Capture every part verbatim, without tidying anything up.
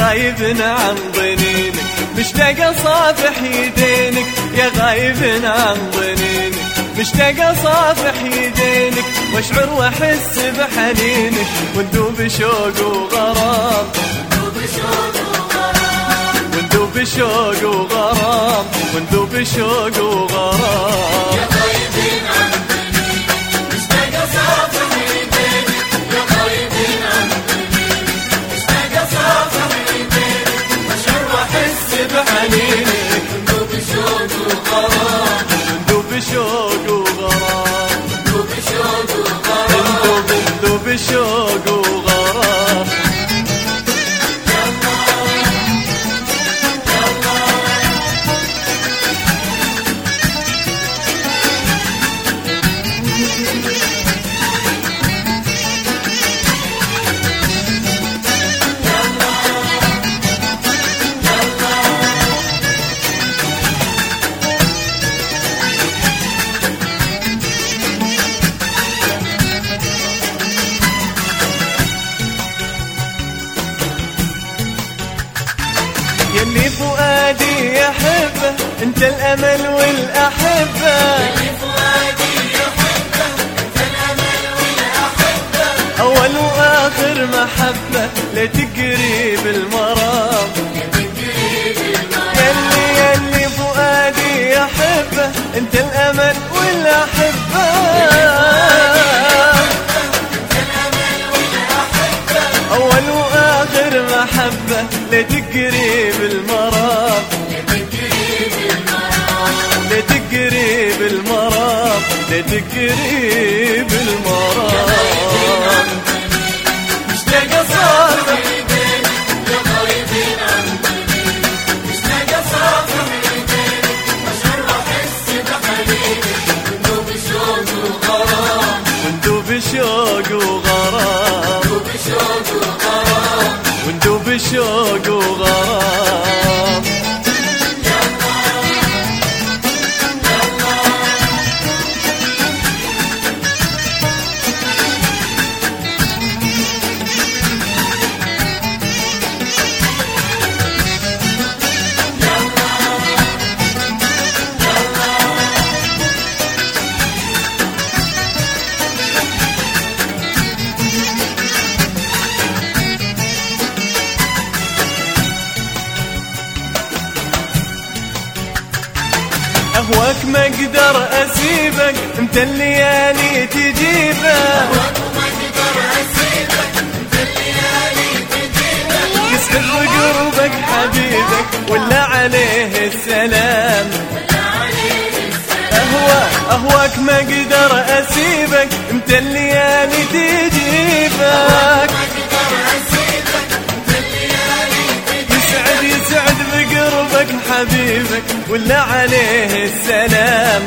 غايب عن ظنينك، مشتاق اصافح يدينك يا غايب عن ظنينك، مشتاق اصافح يدينك واشعر واحس بحنينك، وندوب شوق وغرام، وندوب شوق وغرام، وندوب شوق وغرام، يا غايبين عن ظنينك، مشتاق اصافح يدينك يا غايبين عن ظنينك، مشتاق اصافح يدينك واشعر واحس بحنينك، وندوب شوق وغرام، وندوب شوق وغرام، وندوب شوق وغرام، ندوب ندوب شوق وغرام. يلي فؤادي يحبه انت الامل والاحبه، يلي فؤادي يحبه انت الامل والاحبه، اول واخر محبه لتقريب المرام، يلي يلي فؤادي يحبه انت الامل والاحبه، اول واخر محبه لتقريب المرام، لتقريب المرام، لتقريب المرام، مشتاق اصافح يدينك يا غايبين عن ظنينك، مشتاق اصافح يدينك واشعر واحس بحنينك، وندوب شوق وغرام، وندوب شوق وغرام، وندوب شوق وغرام، وندوب شوق وغرام. أهواك ما أقدر أسيبك أنت الليالي تجيبك، أهواك ما أقدر أسيبك أنت الليالي تجيبك، يسعد بقربك حبيبك ولا عليه السلام، ولا عليه السلام، أهواك أهواك ما أقدر أسيبك أنت الليالي تجيبك، يسعد يسعد بقربك حبيبك ولا عليه السلام،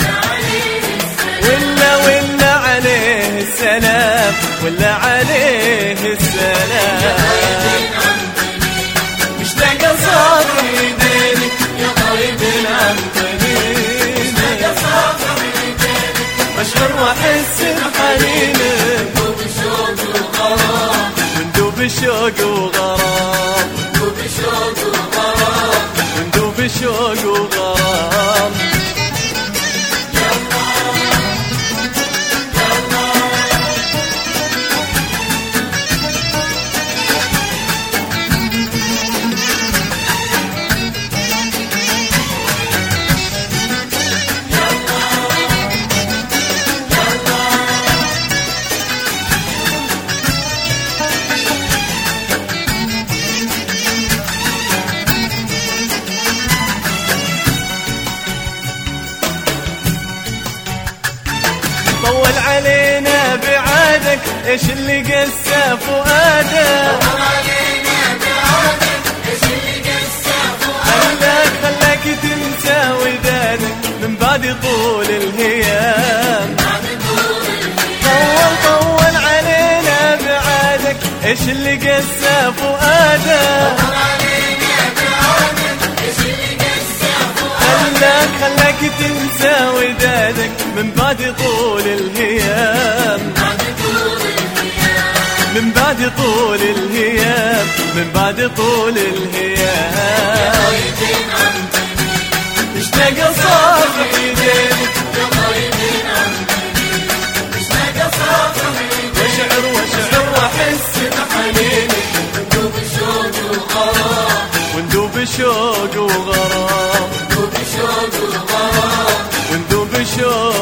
ولا ولا عليه السلام، ولا عليه السلام، مشتاق اصافح يدينك يا غايبين عن ظنينك، اصافح يدينك اشعر واحس بحنينك، وندوب شوق وغرام، وندوب شوق وغرام، وندوب شوق وغرام، وندوب شوق وغرام. طول علينا بعادك ايش اللي قسى فؤادك، طول علينا بعادك ايش اللي قسى فؤادك، خلاك خلاك تنسى ودادك من بعد طول الهيام، بعد طول الهيام، طول طول علينا بعادك ايش اللي قسى فؤادك، طول علينا بعادك ايش اللي قسى فؤادك، خلاك خلاك تنسى ودادك من بعد طول الهيام، بعد طول الهيام، من بعد بعد طول الهيام، من بعد طول الهيام. غايبين عن بني اشتاق صافح ايدينك يا غايبين عن بني، اشتاق صافح ايدينك واشعر واشعر واحس بحنينك، وندوب شوق وغرام، وندوب شوق وغرام، وندوب شوق وغرام، وندوب شوق